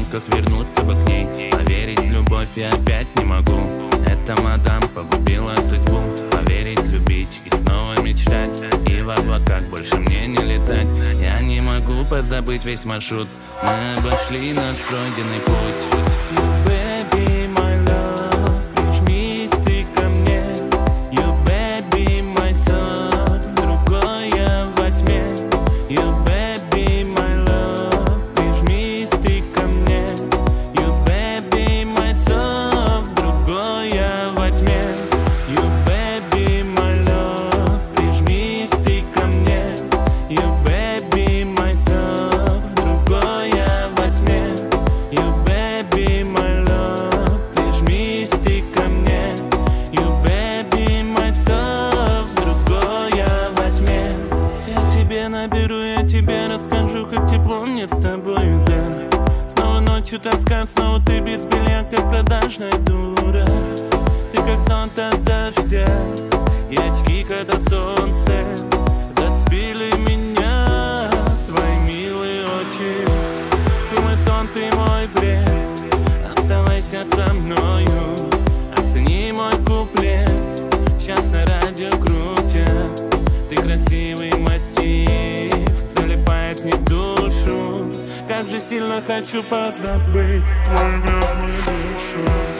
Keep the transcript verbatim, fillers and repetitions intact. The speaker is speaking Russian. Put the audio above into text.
поисках вернуться бы к ней. Поверить в любовь я опять не могу. Эта мадам погубила судьбу. Поверить, любить и снова мечтать, и в облаках больше мне не летать. Я не могу подзабыть весь маршрут. Мы обошли наш пройденный путь. You baby, my love, прижмись ты ко мне. You baby, my soul, с другой я во тьме. You baby, my love, прижмись ты ко мне. You baby, my soul, с другой я во тьме. You baby, my love, прижмись ты ко мне. You baby, my soul, с другой я во тьме. You baby, my love, прижмись ты ко мне. You baby, my soul, с другой я во тьме. Я тебе наберу, я тебе расскажу, как тепло мне с тобою, да. Снова ночью тоска, снова ты без белья, как продажная дура. Ты как зонт от дождя, и очки, когда солнце зацепили меня. Твои милые очи, ты мой сон, ты мой бред. Оставайся со мною, оцени мой куплет. Сейчас на радио крутят, ты красивый мотив, залипает мне в душу. Как же сильно хочу позабыть твою грязную душу.